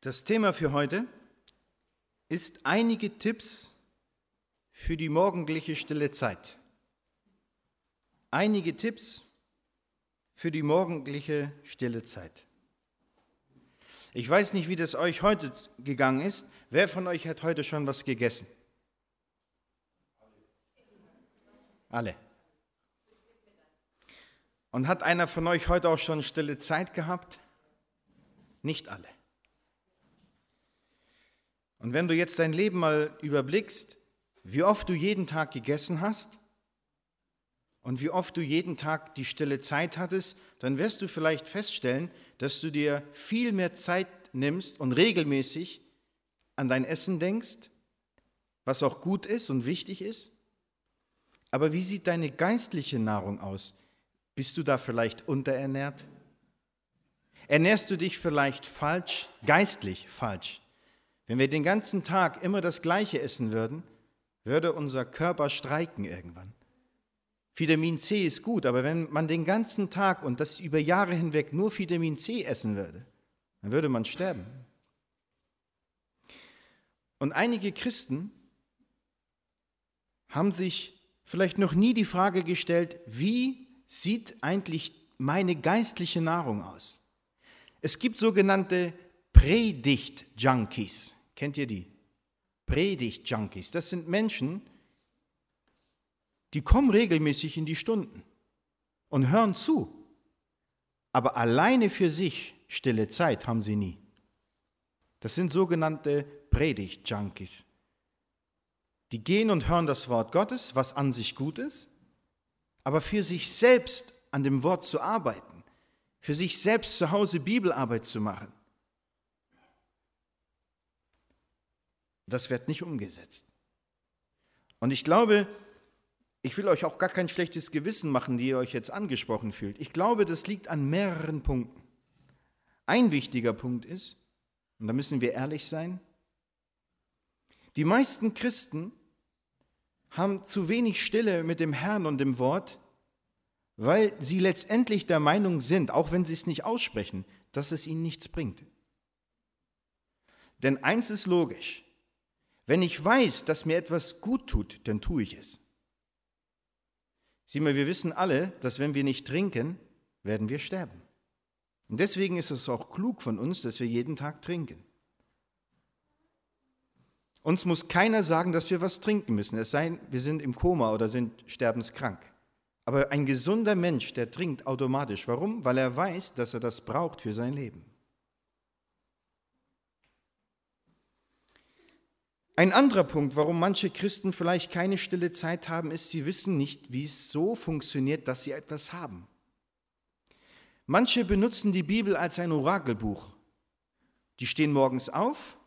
Das Thema für heute ist einige Tipps für die morgendliche stille Zeit. Einige Tipps für die morgendliche stille Zeit. Ich weiß nicht, wie das euch heute gegangen ist. Wer von euch hat heute schon was gegessen? Alle. Und hat einer von euch heute auch schon stille Zeit gehabt? Nicht alle. Und wenn du jetzt dein Leben mal überblickst, wie oft du jeden Tag gegessen hast und wie oft du jeden Tag die stille Zeit hattest, dann wirst du vielleicht feststellen, dass du dir viel mehr Zeit nimmst und regelmäßig an dein Essen denkst, was auch gut ist und wichtig ist. Aber wie sieht deine geistliche Nahrung aus? Bist du da vielleicht unterernährt? Ernährst du dich vielleicht falsch, geistlich falsch? Wenn wir den ganzen Tag immer das Gleiche essen würden, würde unser Körper streiken irgendwann. Vitamin C ist gut, aber wenn man den ganzen Tag und das über Jahre hinweg nur Vitamin C essen würde, dann würde man sterben. Und einige Christen haben sich vielleicht noch nie die Frage gestellt, wie sieht eigentlich meine geistliche Nahrung aus? Es gibt sogenannte Predigt-Junkies. Kennt ihr die? Predigt-Junkies. Das sind Menschen, die kommen regelmäßig in die Stunden und hören zu. Aber alleine für sich stille Zeit haben sie nie. Das sind sogenannte Predigt-Junkies. Die gehen und hören das Wort Gottes, was an sich gut ist, aber für sich selbst an dem Wort zu arbeiten, für sich selbst zu Hause Bibelarbeit zu machen, das wird nicht umgesetzt. Und ich glaube, ich will euch auch gar kein schlechtes Gewissen machen, die ihr euch jetzt angesprochen fühlt. Ich glaube, das liegt an mehreren Punkten. Ein wichtiger Punkt ist, und da müssen wir ehrlich sein, die meisten Christen haben zu wenig Stille mit dem Herrn und dem Wort, weil sie letztendlich der Meinung sind, auch wenn sie es nicht aussprechen, dass es ihnen nichts bringt. Denn eins ist logisch: Wenn ich weiß, dass mir etwas gut tut, dann tue ich es. Sieh mal, wir wissen alle, dass wenn wir nicht trinken, werden wir sterben. Und deswegen ist es auch klug von uns, dass wir jeden Tag trinken. Uns muss keiner sagen, dass wir was trinken müssen, es sei denn, wir sind im Koma oder sind sterbenskrank. Aber ein gesunder Mensch, der trinkt automatisch. Warum? Weil er weiß, dass er das braucht für sein Leben. Ein anderer Punkt, warum manche Christen vielleicht keine stille Zeit haben, ist, sie wissen nicht, wie es so funktioniert, dass sie etwas haben. Manche benutzen die Bibel als ein Orakelbuch. Die stehen morgens auf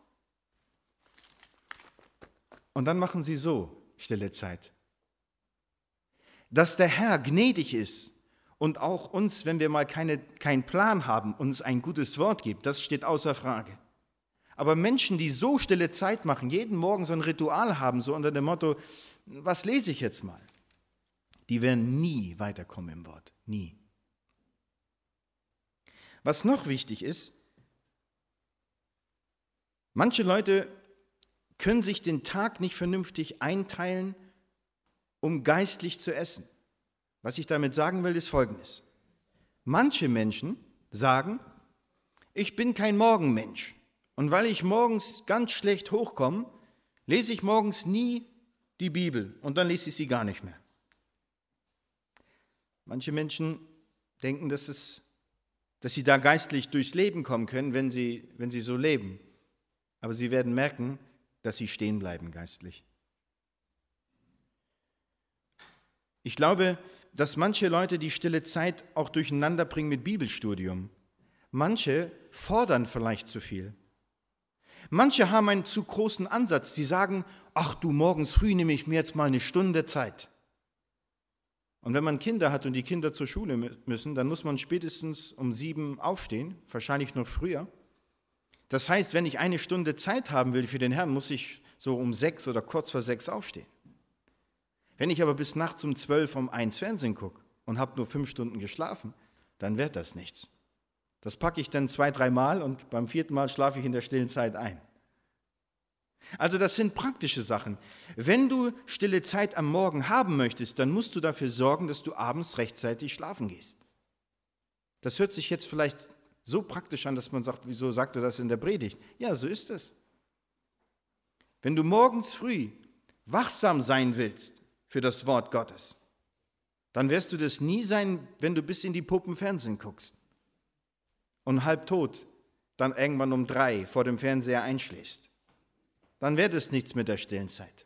und dann machen sie so stille Zeit. Dass der Herr gnädig ist und auch uns, wenn wir mal keinen Plan haben, uns ein gutes Wort gibt, das steht außer Frage. Aber Menschen, die so stille Zeit machen, jeden Morgen so ein Ritual haben, so unter dem Motto, was lese ich jetzt mal? Die werden nie weiterkommen im Wort, nie. Was noch wichtig ist, manche Leute können sich den Tag nicht vernünftig einteilen, um geistlich zu essen. Was ich damit sagen will, ist Folgendes. Manche Menschen sagen, ich bin kein Morgenmensch. Und weil ich morgens ganz schlecht hochkomme, lese ich morgens nie die Bibel und dann lese ich sie gar nicht mehr. Manche Menschen denken, dass sie da geistlich durchs Leben kommen können, wenn sie so leben. Aber sie werden merken, dass sie stehen bleiben geistlich. Ich glaube, dass manche Leute die stille Zeit auch durcheinander bringen mit Bibelstudium. Manche fordern vielleicht zu viel. Manche haben einen zu großen Ansatz. Sie sagen, ach du, morgens früh nehme ich mir jetzt mal eine Stunde Zeit. Und wenn man Kinder hat und die Kinder zur Schule müssen, dann muss man spätestens um 7 aufstehen, wahrscheinlich noch früher. Das heißt, wenn ich eine Stunde Zeit haben will für den Herrn, muss ich so um 6 oder kurz vor 6 aufstehen. Wenn ich aber bis nachts um 12 um 1 Fernsehen gucke und habe nur 5 Stunden geschlafen, dann wird das nichts. Das packe ich dann 2, 3 Mal und beim 4. Mal schlafe ich in der stillen Zeit ein. Also das sind praktische Sachen. Wenn du stille Zeit am Morgen haben möchtest, dann musst du dafür sorgen, dass du abends rechtzeitig schlafen gehst. Das hört sich jetzt vielleicht so praktisch an, dass man sagt, wieso sagt er das in der Predigt? Ja, so ist es. Wenn du morgens früh wachsam sein willst für das Wort Gottes, dann wirst du das nie sein, wenn du bis in die Puppen Fernsehen guckst und halbtot dann irgendwann um 3 vor dem Fernseher einschläfst. Dann wird es nichts mit der stillen Zeit.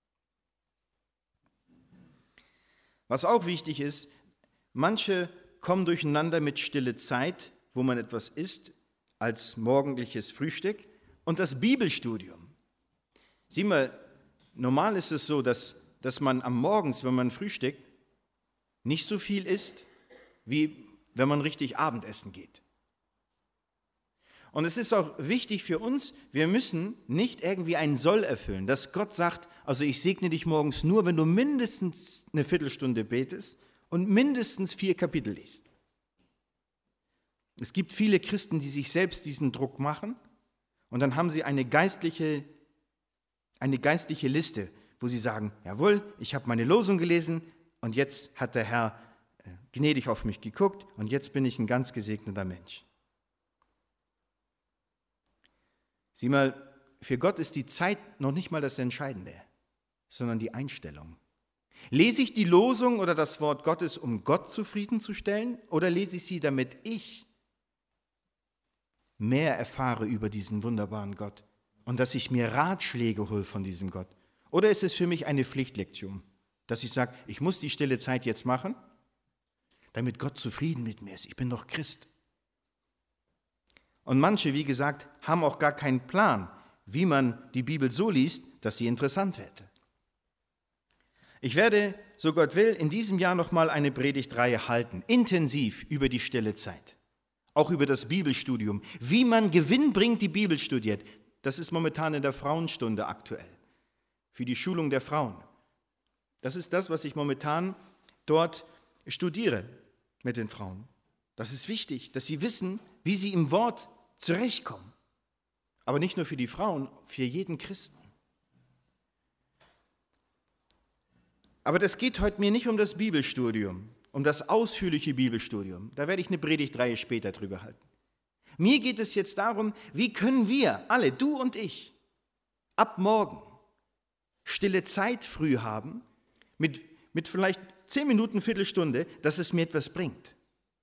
Was auch wichtig ist, manche kommen durcheinander mit stille Zeit, wo man etwas isst, als morgendliches Frühstück und das Bibelstudium. Sieh mal, normal ist es so, dass man am Morgens, wenn man frühstückt, nicht so viel isst, wie wenn man richtig Abendessen geht. Und es ist auch wichtig für uns, wir müssen nicht irgendwie einen Soll erfüllen, dass Gott sagt, also ich segne dich morgens nur, wenn du mindestens eine Viertelstunde betest und mindestens 4 Kapitel liest. Es gibt viele Christen, die sich selbst diesen Druck machen und dann haben sie eine geistliche Liste, wo sie sagen, jawohl, ich habe meine Losung gelesen und jetzt hat der Herr gnädig auf mich geguckt und jetzt bin ich ein ganz gesegneter Mensch. Sieh mal, für Gott ist die Zeit noch nicht mal das Entscheidende, sondern die Einstellung. Lese ich die Losung oder das Wort Gottes, um Gott zufriedenzustellen, oder lese ich sie, damit ich mehr erfahre über diesen wunderbaren Gott und dass ich mir Ratschläge hole von diesem Gott? Oder ist es für mich eine Pflichtlektion, dass ich sage, ich muss die stille Zeit jetzt machen, damit Gott zufrieden mit mir ist. Ich bin doch Christ. Und manche, wie gesagt, haben auch gar keinen Plan, wie man die Bibel so liest, dass sie interessant wird. Ich werde, so Gott will, in diesem Jahr nochmal eine Predigtreihe halten, intensiv über die stille Zeit, auch über das Bibelstudium, wie man gewinnbringend die Bibel studiert. Das ist momentan in der Frauenstunde aktuell, für die Schulung der Frauen. Das ist das, was ich momentan dort studiere mit den Frauen. Das ist wichtig, dass sie wissen, wie sie im Wort zurechtkommen. Aber nicht nur für die Frauen, für jeden Christen. Aber das geht heute mir nicht um das Bibelstudium, um das ausführliche Bibelstudium. Da werde ich eine Predigtreihe später drüber halten. Mir geht es jetzt darum, wie können wir alle, du und ich, ab morgen stille Zeit früh haben, mit vielleicht 10 Minuten, Viertelstunde, dass es mir etwas bringt.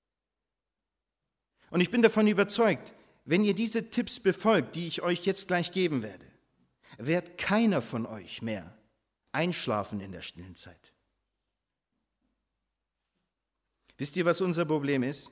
Und ich bin davon überzeugt, wenn ihr diese Tipps befolgt, die ich euch jetzt gleich geben werde, wird keiner von euch mehr einschlafen in der stillen Zeit. Wisst ihr, was unser Problem ist?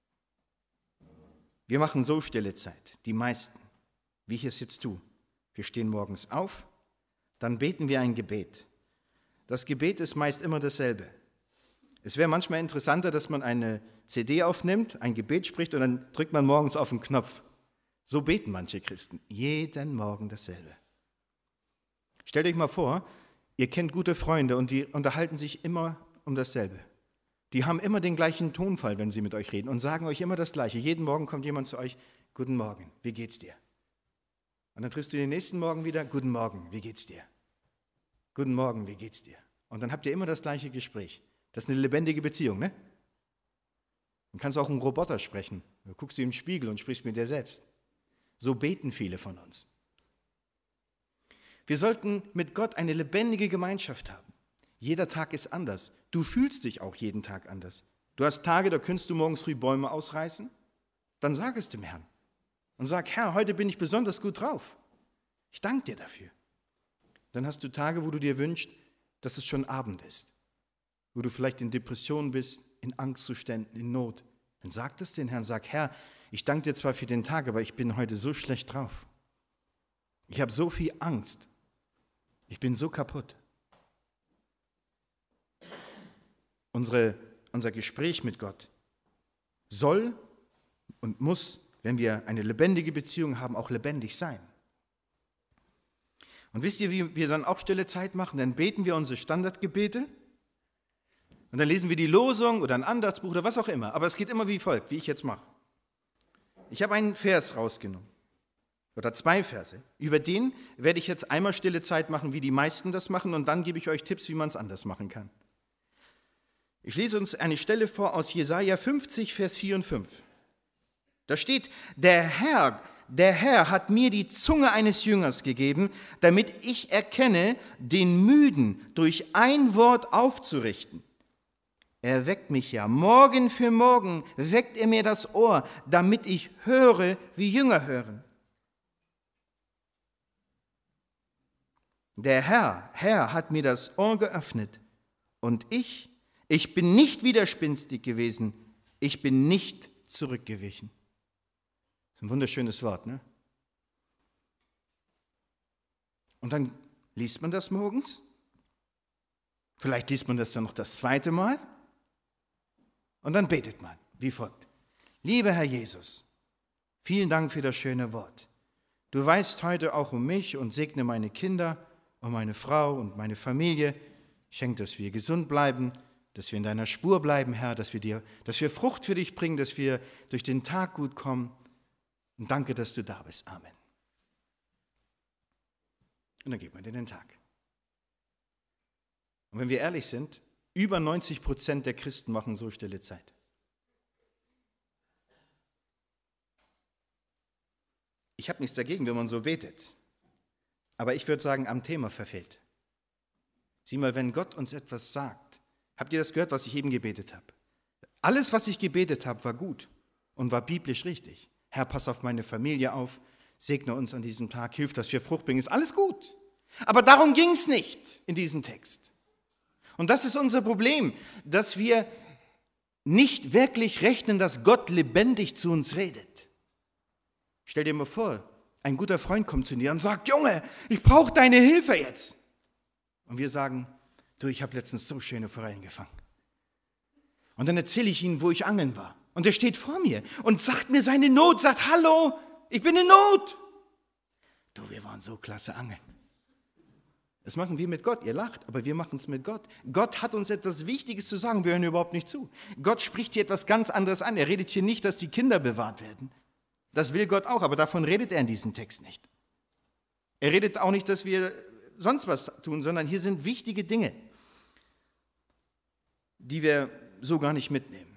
Wir machen so stille Zeit, die meisten, wie ich es jetzt tue. Wir stehen morgens auf, dann beten wir ein Gebet. Das Gebet ist meist immer dasselbe. Es wäre manchmal interessanter, dass man eine CD aufnimmt, ein Gebet spricht und dann drückt man morgens auf den Knopf. So beten manche Christen, jeden Morgen dasselbe. Stellt euch mal vor, ihr kennt gute Freunde und die unterhalten sich immer um dasselbe. Die haben immer den gleichen Tonfall, wenn sie mit euch reden und sagen euch immer das Gleiche. Jeden Morgen kommt jemand zu euch, guten Morgen, wie geht's dir? Und dann triffst du den nächsten Morgen wieder, guten Morgen, wie geht's dir? Guten Morgen, wie geht's dir? Und dann habt ihr immer das gleiche Gespräch. Das ist eine lebendige Beziehung, ne? Dann kannst du auch einen Roboter sprechen. Du guckst dir im Spiegel und sprichst mit dir selbst. So beten viele von uns. Wir sollten mit Gott eine lebendige Gemeinschaft haben. Jeder Tag ist anders. Du fühlst dich auch jeden Tag anders. Du hast Tage, da kannst du morgens früh Bäume ausreißen. Dann sag es dem Herrn. Und sag, Herr, heute bin ich besonders gut drauf. Ich danke dir dafür. Dann hast du Tage, wo du dir wünschst, dass es schon Abend ist. Wo du vielleicht in Depression bist, in Angstzuständen, in Not. Dann sag das den Herrn. Sag, Herr, ich danke dir zwar für den Tag, aber ich bin heute so schlecht drauf. Ich habe so viel Angst. Ich bin so kaputt. Unser Gespräch mit Gott soll und muss, wenn wir eine lebendige Beziehung haben, auch lebendig sein. Und wisst ihr, wie wir dann auch stille Zeit machen? Dann beten wir unsere Standardgebete und dann lesen wir die Losung oder ein Andachtsbuch oder was auch immer. Aber es geht immer wie folgt, wie ich jetzt mache. Ich habe einen Vers rausgenommen, oder 2 Verse. Über den werde ich jetzt einmal stille Zeit machen, wie die meisten das machen, und dann gebe ich euch Tipps, wie man es anders machen kann. Ich lese uns eine Stelle vor aus Jesaja 50, Vers 4 und 5. Da steht, der Herr hat mir die Zunge eines Jüngers gegeben, damit ich erkenne, den Müden durch ein Wort aufzurichten. Er weckt mich ja, Morgen für Morgen weckt er mir das Ohr, damit ich höre, wie Jünger hören. Der Herr hat mir das Ohr geöffnet und ich bin nicht widerspenstig gewesen, ich bin nicht zurückgewichen. Das ist ein wunderschönes Wort, ne? Und dann liest man das morgens. Vielleicht liest man das dann noch das 2. Mal. Und dann betet man wie folgt. Lieber Herr Jesus, vielen Dank für das schöne Wort. Du weißt heute auch um mich und segne meine Kinder, um meine Frau und meine Familie. Schenk, dass wir gesund bleiben, dass wir in deiner Spur bleiben, Herr, dass wir Frucht für dich bringen, dass wir durch den Tag gut kommen. Und danke, dass du da bist. Amen. Und dann geht man in den Tag. Und wenn wir ehrlich sind, über 90% der Christen machen so stille Zeit. Ich habe nichts dagegen, wenn man so betet. Aber ich würde sagen, am Thema verfehlt. Sieh mal, wenn Gott uns etwas sagt, habt ihr das gehört, was ich eben gebetet habe? Alles, was ich gebetet habe, war gut und war biblisch richtig. Herr, pass auf meine Familie auf, segne uns an diesem Tag, hilf, dass wir Frucht bringen, ist alles gut. Aber darum ging es nicht in diesem Text. Und das ist unser Problem, dass wir nicht wirklich rechnen, dass Gott lebendig zu uns redet. Stell dir mal vor, ein guter Freund kommt zu dir und sagt, Junge, ich brauche deine Hilfe jetzt. Und wir sagen, du, ich habe letztens so schöne Forellen gefangen. Und dann erzähle ich ihm, wo ich angeln war. Und er steht vor mir und sagt mir seine Not, sagt, hallo, ich bin in Not. Du, wir waren so klasse angeln. Das machen wir mit Gott, ihr lacht, aber wir machen es mit Gott. Gott hat uns etwas Wichtiges zu sagen, wir hören überhaupt nicht zu. Gott spricht hier etwas ganz anderes an. Er redet hier nicht, dass die Kinder bewahrt werden. Das will Gott auch, aber davon redet er in diesem Text nicht. Er redet auch nicht, dass wir sonst was tun, sondern hier sind wichtige Dinge, die wir so gar nicht mitnehmen.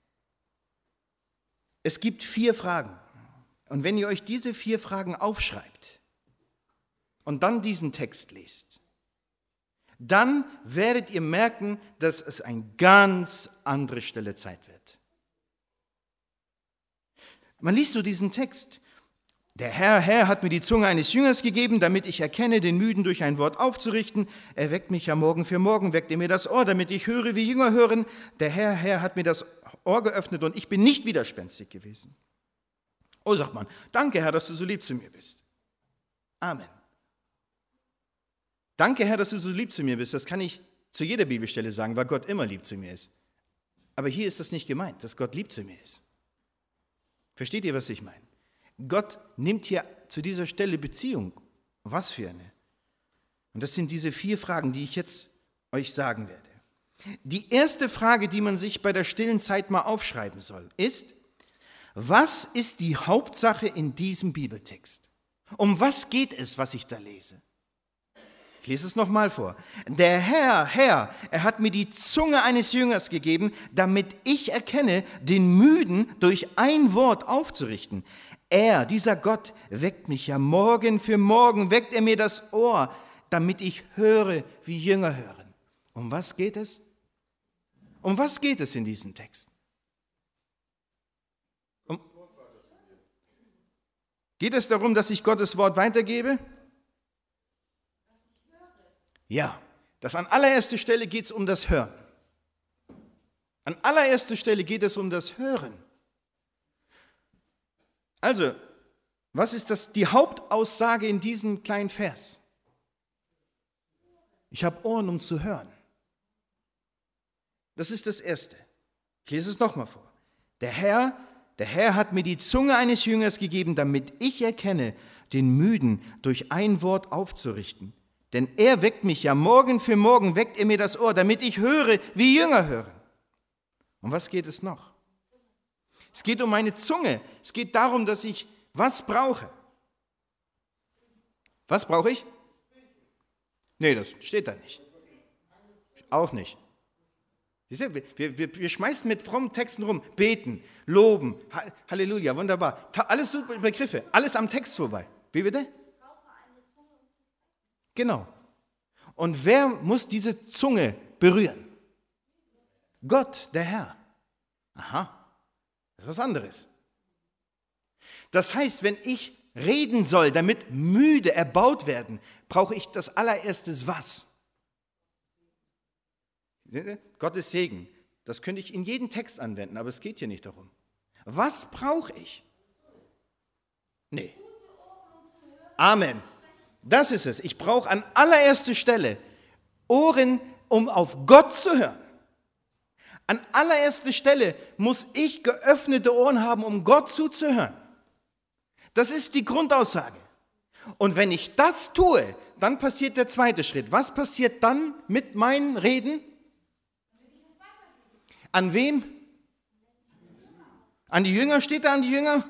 Es gibt 4 Fragen. Und wenn ihr euch diese 4 Fragen aufschreibt und dann diesen Text lest, dann werdet ihr merken, dass es eine ganz andere stille Zeit wird. Man liest so diesen Text. Der Herr hat mir die Zunge eines Jüngers gegeben, damit ich erkenne, den Müden durch ein Wort aufzurichten. Er weckt mich ja Morgen für Morgen, weckt er mir das Ohr, damit ich höre, wie Jünger hören. Der Herr hat mir das Ohr geöffnet und ich bin nicht widerspenstig gewesen. Oh, sagt man, danke Herr, dass du so lieb zu mir bist. Amen. Danke Herr, dass du so lieb zu mir bist. Das kann ich zu jeder Bibelstelle sagen, weil Gott immer lieb zu mir ist. Aber hier ist das nicht gemeint, dass Gott lieb zu mir ist. Versteht ihr, was ich meine? Gott nimmt hier zu dieser Stelle Beziehung. Was für eine? Und das sind diese 4 Fragen, die ich jetzt euch sagen werde. Die erste Frage, die man sich bei der stillen Zeit mal aufschreiben soll, ist, was ist die Hauptsache in diesem Bibeltext? Um was geht es, was ich da lese? Ich lese es nochmal vor. Der Herr, er hat mir die Zunge eines Jüngers gegeben, damit ich erkenne, den Müden durch ein Wort aufzurichten. Er, dieser Gott, weckt mich ja Morgen für Morgen, weckt er mir das Ohr, damit ich höre, wie Jünger hören. Um was geht es? Um was geht es in diesem Text? Geht es darum, dass ich Gottes Wort weitergebe? Ja, das an allererster Stelle geht es um das Hören. An allererster Stelle geht es um das Hören. Also, was ist die Hauptaussage in diesem kleinen Vers? Ich habe Ohren, um zu hören. Das ist das Erste. Ich lese es nochmal vor. Der Herr hat mir die Zunge eines Jüngers gegeben, damit ich erkenne, den Müden durch ein Wort aufzurichten. Denn er weckt mich ja Morgen für Morgen, weckt er mir das Ohr, damit ich höre, wie Jünger hören. Um was geht es noch? Es geht um meine Zunge. Es geht darum, dass ich was brauche. Was brauche ich? Nee, das steht da nicht. Auch nicht. Wir schmeißen mit frommen Texten rum. Beten, loben, Halleluja, wunderbar. Alles super Begriffe, alles am Text vorbei. Wie bitte? Genau. Und wer muss diese Zunge berühren? Gott, der Herr. Aha, das ist was anderes. Das heißt, wenn ich reden soll, damit müde erbaut werden, brauche ich das allererstes was? Gottes Segen. Das könnte ich in jeden Text anwenden, aber es geht hier nicht darum. Was brauche ich? Nee. Amen. Das ist es. Ich brauche an allererster Stelle Ohren, um auf Gott zu hören. An allererster Stelle muss ich geöffnete Ohren haben, um Gott zuzuhören. Das ist die Grundaussage. Und wenn ich das tue, dann passiert der zweite Schritt. Was passiert dann mit meinen Reden? An wem? An die Jünger? Steht da an die Jünger?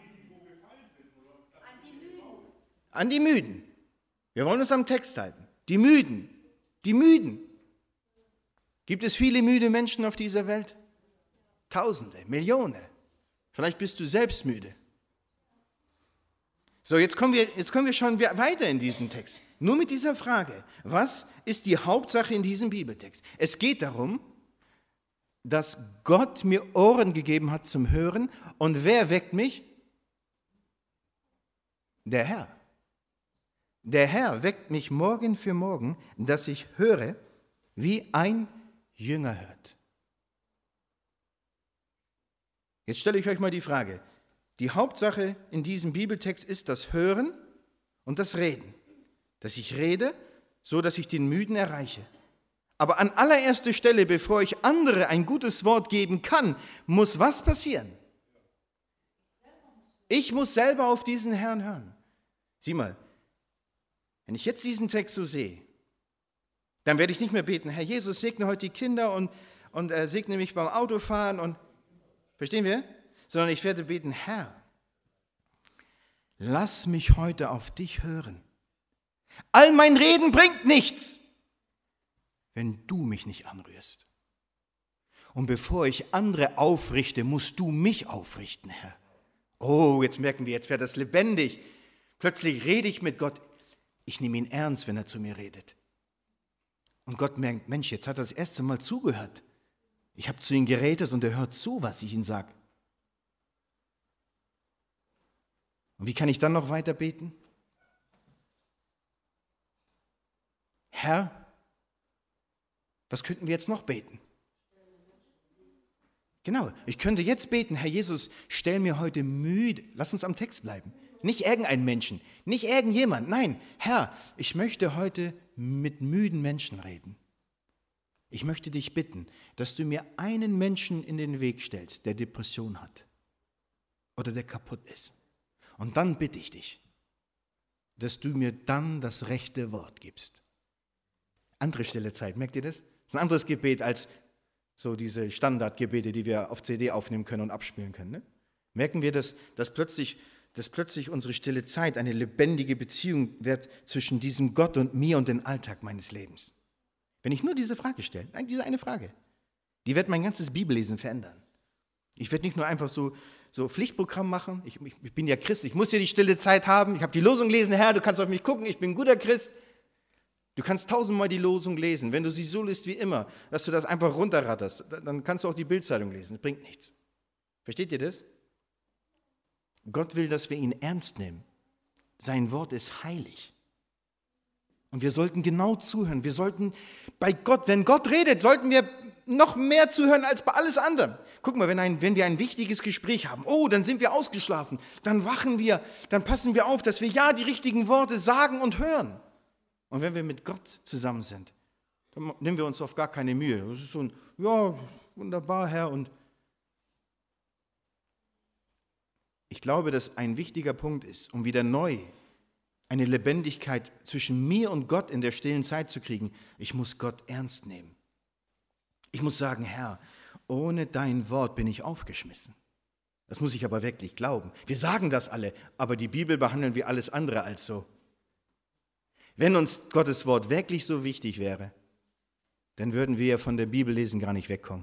An die Müden. Wir wollen uns am Text halten. Die Müden. Die Müden. Gibt es viele müde Menschen auf dieser Welt? Tausende, Millionen. Vielleicht bist du selbst müde. So, jetzt kommen wir schon weiter in diesen Text. Nur mit dieser Frage. Was ist die Hauptsache in diesem Bibeltext? Es geht darum, dass Gott mir Ohren gegeben hat zum Hören. Und wer weckt mich? Der Herr. Der Herr weckt mich morgen für morgen, dass ich höre, wie ein Jünger hört. Jetzt stelle ich euch mal die Frage. Die Hauptsache in diesem Bibeltext ist das Hören und das Reden. Dass ich rede, so dass ich den Müden erreiche. Aber an allererster Stelle, bevor ich andere ein gutes Wort geben kann, muss was passieren? Ich muss selber auf diesen Herrn hören. Sieh mal, wenn ich jetzt diesen Text so sehe, dann werde ich nicht mehr beten, Herr Jesus, segne heute die Kinder und segne mich beim Autofahren. Und verstehen wir? Sondern ich werde beten, Herr, lass mich heute auf dich hören. All mein Reden bringt nichts, wenn du mich nicht anrührst. Und bevor ich andere aufrichte, musst du mich aufrichten, Herr. Oh, jetzt merken wir, jetzt wird das lebendig. Plötzlich rede ich mit Gott. Ich nehme ihn ernst, wenn er zu mir redet. Und Gott merkt, Mensch, jetzt hat er das erste Mal zugehört. Ich habe zu ihm geredet und er hört zu, was ich ihm sage. Und wie kann ich dann noch weiter beten? Herr, was könnten wir jetzt noch beten? Genau, ich könnte jetzt beten, Herr Jesus, stell mir heute müde. Lass uns am Text bleiben. Nicht irgendein Menschen, nicht irgendjemand. Nein, Herr, ich möchte heute mit müden Menschen reden. Ich möchte dich bitten, dass du mir einen Menschen in den Weg stellst, der Depression hat oder der kaputt ist. Und dann bitte ich dich, dass du mir dann das rechte Wort gibst. Andere stille Zeit, merkt ihr das? Das ist ein anderes Gebet als so diese Standardgebete, die wir auf CD aufnehmen können und abspielen können. Ne? Merken wir, dass plötzlich unsere stille Zeit eine lebendige Beziehung wird zwischen diesem Gott und mir und dem Alltag meines Lebens. Wenn ich nur diese Frage stelle, diese eine Frage, die wird mein ganzes Bibellesen verändern. Ich werde nicht nur einfach so Pflichtprogramm machen. Ich bin ja Christ, ich muss ja die stille Zeit haben. Ich habe die Losung gelesen, Herr, du kannst auf mich gucken, ich bin ein guter Christ. Du kannst 1000-mal die Losung lesen. Wenn du sie so liest wie immer, dass du das einfach runterratterst, dann kannst du auch die Bildzeitung lesen. Das bringt nichts. Versteht ihr das? Gott will, dass wir ihn ernst nehmen. Sein Wort ist heilig. Und wir sollten genau zuhören. Wir sollten bei Gott, wenn Gott redet, sollten wir noch mehr zuhören als bei alles anderem. Guck mal, wenn wir ein wichtiges Gespräch haben, dann sind wir ausgeschlafen, dann wachen wir, dann passen wir auf, dass wir ja die richtigen Worte sagen und hören. Und wenn wir mit Gott zusammen sind, dann nehmen wir uns auf gar keine Mühe. Das ist so ein, ja, wunderbar, Herr. Und ich glaube, dass ein wichtiger Punkt ist, um wieder neu eine Lebendigkeit zwischen mir und Gott in der stillen Zeit zu kriegen. Ich muss Gott ernst nehmen. Ich muss sagen, Herr, ohne dein Wort bin ich aufgeschmissen. Das muss ich aber wirklich glauben. Wir sagen das alle, aber die Bibel behandeln wir alles andere als so. Wenn uns Gottes Wort wirklich so wichtig wäre, dann würden wir von der Bibellesen gar nicht wegkommen.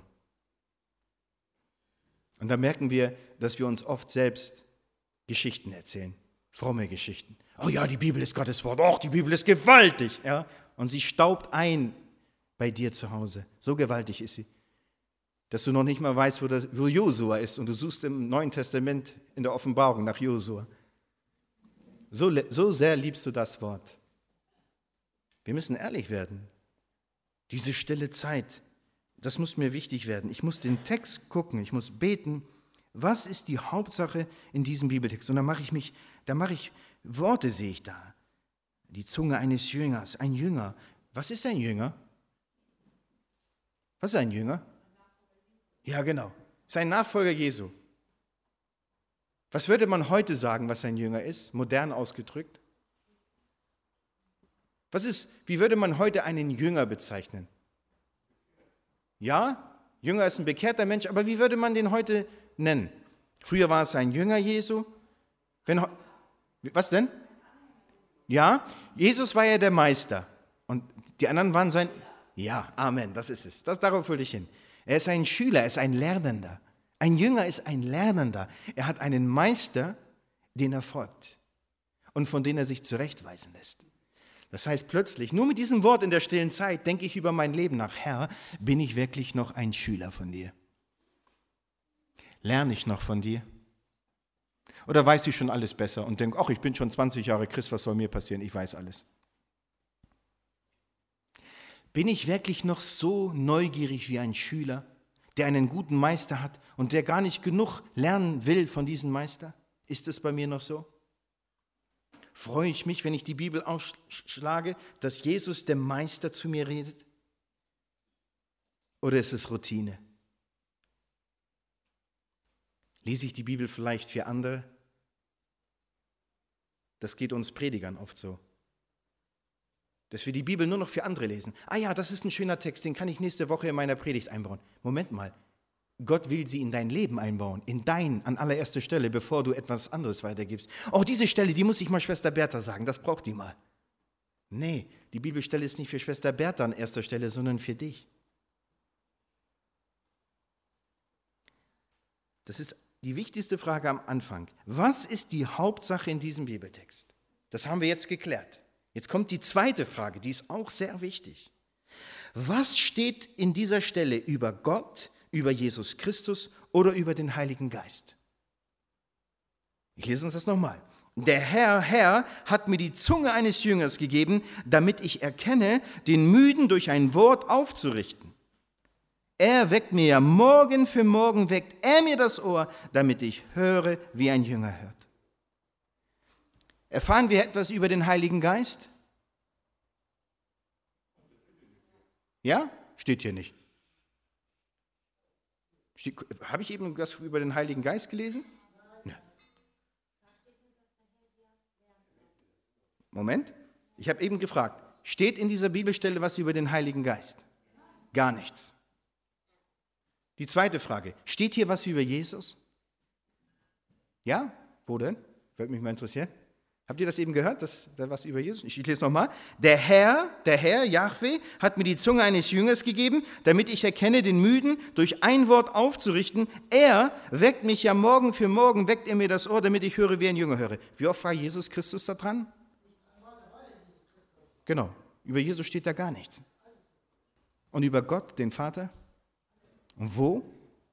Und da merken wir, dass wir uns oft selbst Geschichten erzählen, fromme Geschichten. Oh ja, die Bibel ist Gottes Wort, oh, die Bibel ist gewaltig. Ja? Und sie staubt ein bei dir zu Hause. So gewaltig ist sie, dass du noch nicht mal weißt, wo Josua ist und du suchst im Neuen Testament in der Offenbarung nach Josua. So sehr liebst du das Wort. Wir müssen ehrlich werden. Diese stille Zeit, das muss mir wichtig werden. Ich muss den Text gucken, ich muss beten. Was ist die Hauptsache in diesem Bibeltext? Und dann mache ich Worte, sehe ich da. Die Zunge eines Jüngers, ein Jünger. Was ist ein Jünger? Was ist ein Jünger? Ja, genau. Ist ein Nachfolger Jesu. Was würde man heute sagen, was ein Jünger ist? Modern ausgedrückt. Wie würde man heute einen Jünger bezeichnen? Ja, Jünger ist ein bekehrter Mensch, aber wie würde man den heute nennen? Früher war es ein Jünger Jesu. Was denn? Ja, Jesus war ja der Meister und die anderen waren sein... Ja, Amen, das ist es. Darauf will ich hin. Er ist ein Schüler, er ist ein Lernender. Ein Jünger ist ein Lernender. Er hat einen Meister, den er folgt und von dem er sich zurechtweisen lässt. Das heißt plötzlich, nur mit diesem Wort in der stillen Zeit denke ich über mein Leben nach. Herr, bin ich wirklich noch ein Schüler von dir? Lerne ich noch von dir? Oder weiß ich schon alles besser und denke, ach, ich bin schon 20 Jahre Christ, was soll mir passieren? Ich weiß alles. Bin ich wirklich noch so neugierig wie ein Schüler, der einen guten Meister hat und der gar nicht genug lernen will von diesem Meister? Ist es bei mir noch so? Freue ich mich, wenn ich die Bibel aufschlage, dass Jesus, der Meister, zu mir redet? Oder ist es Routine? Lese ich die Bibel vielleicht für andere? Das geht uns Predigern oft so. Dass wir die Bibel nur noch für andere lesen. Ah ja, das ist ein schöner Text, den kann ich nächste Woche in meiner Predigt einbauen. Moment mal, Gott will sie in dein Leben einbauen, an allererster Stelle, bevor du etwas anderes weitergibst. Oh, diese Stelle, die muss ich mal Schwester Bertha sagen, das braucht die mal. Nee, die Bibelstelle ist nicht für Schwester Bertha an erster Stelle, sondern für dich. Das ist die wichtigste Frage am Anfang. Was ist die Hauptsache in diesem Bibeltext? Das haben wir jetzt geklärt. Jetzt kommt die zweite Frage, die ist auch sehr wichtig. Was steht in dieser Stelle über Gott, über Jesus Christus oder über den Heiligen Geist? Ich lese uns das nochmal. Der Herr hat mir die Zunge eines Jüngers gegeben, damit ich erkenne, den Müden durch ein Wort aufzurichten. Er weckt mir ja Morgen für Morgen, weckt er mir das Ohr, damit ich höre, wie ein Jünger hört. Erfahren wir etwas über den Heiligen Geist? Ja? Steht hier nicht. Habe ich eben was über den Heiligen Geist gelesen? Nein. Moment, ich habe eben gefragt, steht in dieser Bibelstelle was über den Heiligen Geist? Gar nichts. Die zweite Frage, steht hier was über Jesus? Ja? Wo denn? Würde mich mal interessieren. Habt ihr das eben gehört, dass da was über Jesus? Ich lese nochmal. Der Herr, Jahwe, hat mir die Zunge eines Jüngers gegeben, damit ich erkenne, den Müden durch ein Wort aufzurichten. Er weckt mich ja Morgen für Morgen, weckt er mir das Ohr, damit ich höre, wie ein Jünger höre. Wie oft war Jesus Christus da dran? Genau, über Jesus steht da gar nichts. Und über Gott, den Vater? Und wo?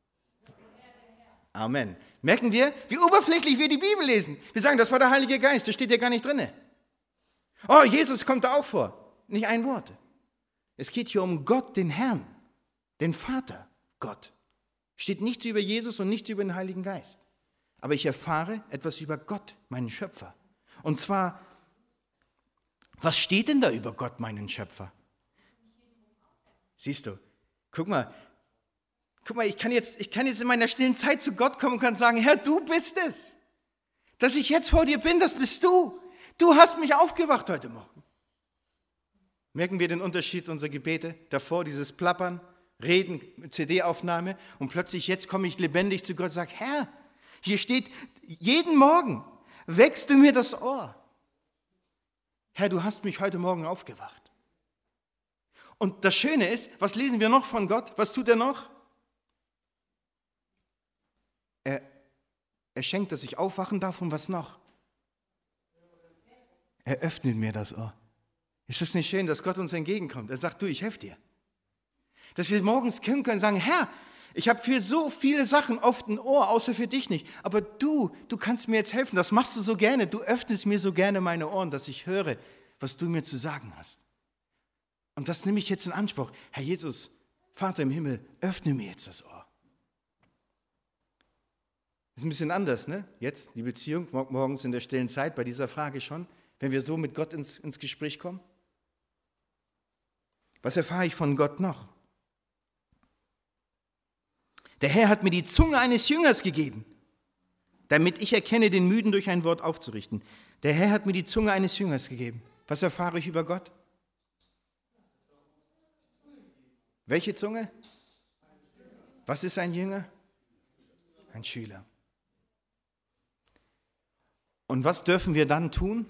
Amen. Merken wir, wie oberflächlich wir die Bibel lesen. Wir sagen, das war der Heilige Geist, das steht ja gar nicht drin. Oh, Jesus kommt da auch vor. Nicht ein Wort. Es geht hier um Gott, den Herrn, den Vater, Gott. Steht nichts über Jesus und nichts über den Heiligen Geist. Aber ich erfahre etwas über Gott, meinen Schöpfer. Und zwar, was steht denn da über Gott, meinen Schöpfer? Siehst du, guck mal, ich kann jetzt in meiner stillen Zeit zu Gott kommen und kann sagen, Herr, du bist es. Dass ich jetzt vor dir bin, das bist du. Du hast mich aufgewacht heute Morgen. Merken wir den Unterschied unserer Gebete? Davor dieses Plappern, Reden, CD-Aufnahme und plötzlich jetzt komme ich lebendig zu Gott und sage, Herr, Hier steht, jeden Morgen weckst du mir das Ohr. Herr, du hast mich heute Morgen aufgewacht. Und das Schöne ist, was lesen wir noch von Gott? Was tut er noch? Er schenkt, dass ich aufwachen darf, und was noch? Er öffnet mir das Ohr. Ist das nicht schön, dass Gott uns entgegenkommt? Er sagt, du, ich helfe dir. Dass wir morgens kommen können und sagen, Herr, ich habe für so viele Sachen oft ein Ohr, außer für dich nicht. Aber du kannst mir jetzt helfen. Das machst du so gerne. Du öffnest mir so gerne meine Ohren, dass ich höre, was du mir zu sagen hast. Und das nehme ich jetzt in Anspruch. Herr Jesus, Vater im Himmel, öffne mir jetzt das Ohr. Ist ein bisschen anders, ne? Jetzt die Beziehung, morgens in der stillen Zeit, bei dieser Frage schon, wenn wir so mit Gott ins Gespräch kommen. Was erfahre ich von Gott noch? Der Herr hat mir die Zunge eines Jüngers gegeben, damit ich erkenne, den Müden durch ein Wort aufzurichten. Der Herr hat mir die Zunge eines Jüngers gegeben. Was erfahre ich über Gott? Welche Zunge? Was ist ein Jünger? Ein Schüler. Und was dürfen wir dann tun?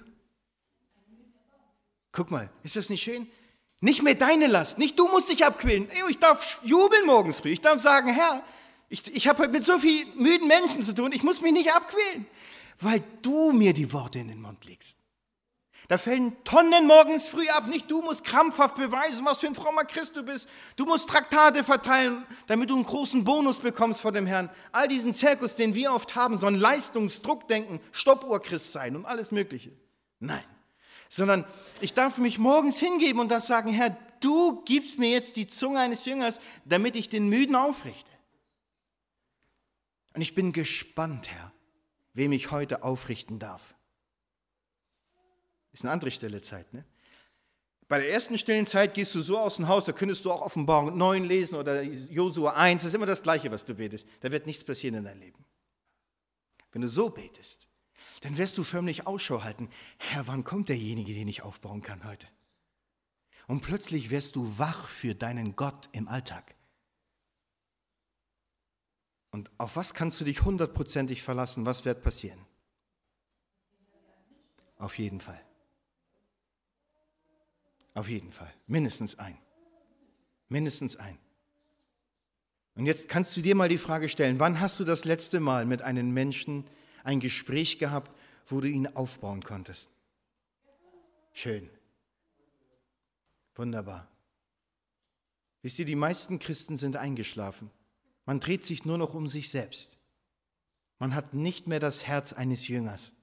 Guck mal, ist das nicht schön? Nicht mehr deine Last, nicht du musst dich abquälen. Ich darf jubeln morgens früh. Ich darf sagen, Herr, ich habe heute mit so vielen müden Menschen zu tun, ich muss mich nicht abquälen, weil du mir die Worte in den Mund legst. Da fällen Tonnen morgens früh ab. Nicht du musst krampfhaft beweisen, was für ein frommer Christ du bist. Du musst Traktate verteilen, damit du einen großen Bonus bekommst von dem Herrn. All diesen Zirkus, den wir oft haben, so ein Leistungsdruckdenken, Stoppuhr-Christ sein und alles Mögliche. Nein, sondern ich darf mich morgens hingeben und das sagen, Herr, du gibst mir jetzt die Zunge eines Jüngers, damit ich den Müden aufrichte. Und ich bin gespannt, Herr, wem ich heute aufrichten darf. Ist eine andere stille Zeit, ne? Bei der ersten stillen Zeit gehst du so aus dem Haus, da könntest du auch Offenbarung 9 lesen oder Josua 1, das ist immer das Gleiche, was du betest. Da wird nichts passieren in deinem Leben. Wenn du so betest, dann wirst du förmlich Ausschau halten. Herr, wann kommt derjenige, den ich aufbauen kann heute? Und plötzlich wirst du wach für deinen Gott im Alltag. Und auf was kannst du dich 100%ig verlassen? Was wird passieren? Auf jeden Fall. Auf jeden Fall. Mindestens ein. Mindestens ein. Und jetzt kannst du dir mal die Frage stellen, wann hast du das letzte Mal mit einem Menschen ein Gespräch gehabt, wo du ihn aufbauen konntest? Schön. Wunderbar. Wisst ihr, die meisten Christen sind eingeschlafen. Man dreht sich nur noch um sich selbst. Man hat nicht mehr das Herz eines Jüngers.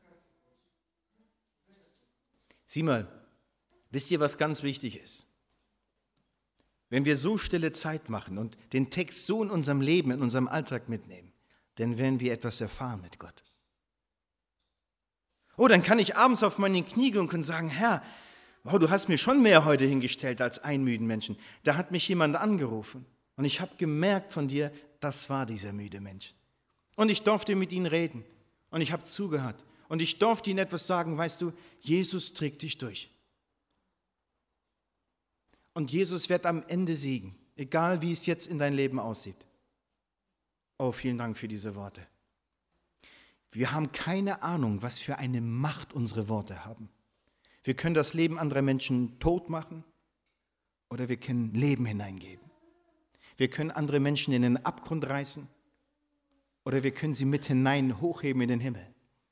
Sieh mal, wisst ihr, was ganz wichtig ist? Wenn wir so stille Zeit machen und den Text so in unserem Leben, in unserem Alltag mitnehmen, dann werden wir etwas erfahren mit Gott. Oh, dann kann ich abends auf meine Knie gehen und sagen, Herr, wow, du hast mir schon mehr heute hingestellt als einen müden Menschen. Da hat mich jemand angerufen und ich habe gemerkt von dir, das war dieser müde Mensch. Und ich durfte mit ihm reden und ich habe zugehört und ich durfte ihm etwas sagen, weißt du, Jesus trägt dich durch. Und Jesus wird am Ende siegen, egal wie es jetzt in dein Leben aussieht. Oh, vielen Dank für diese Worte. Wir haben keine Ahnung, was für eine Macht unsere Worte haben. Wir können das Leben anderer Menschen tot machen oder wir können Leben hineingeben. Wir können andere Menschen in den Abgrund reißen oder wir können sie mit hinein hochheben in den Himmel.